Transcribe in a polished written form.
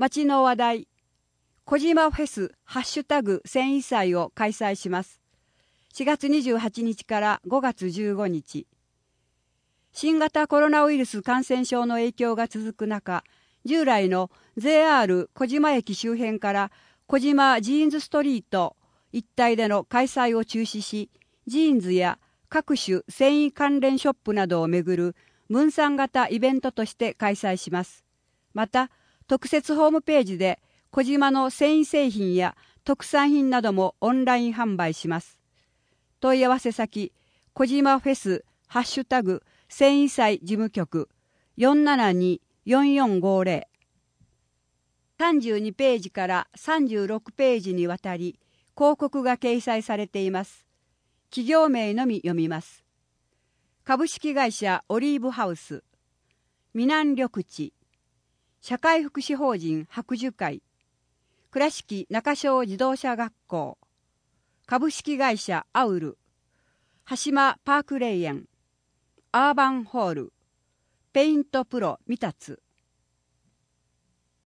町の話題、小島フェスハッシュタグ繊維祭を開催します。4月28日から5月15日。新型コロナウイルス感染症の影響が続く中、従来の JR 小島駅周辺から小島ジーンズストリート一帯での開催を中止し、ジーンズや各種繊維関連ショップなどをめぐる分散型イベントとして開催します。また、特設ホームページで小島の繊維製品や特産品などもオンライン販売します。問い合わせ先、小島フェスハッシュタグ繊維祭事務局 472-4450。32ページから36ページにわたり広告が掲載されています。企業名のみ読みます。株式会社オリーブハウス、南緑地、社会福祉法人白樹会、倉敷中小自動車学校、株式会社アウル、羽島パーク霊園、アーバンホール、ペイントプロ三達。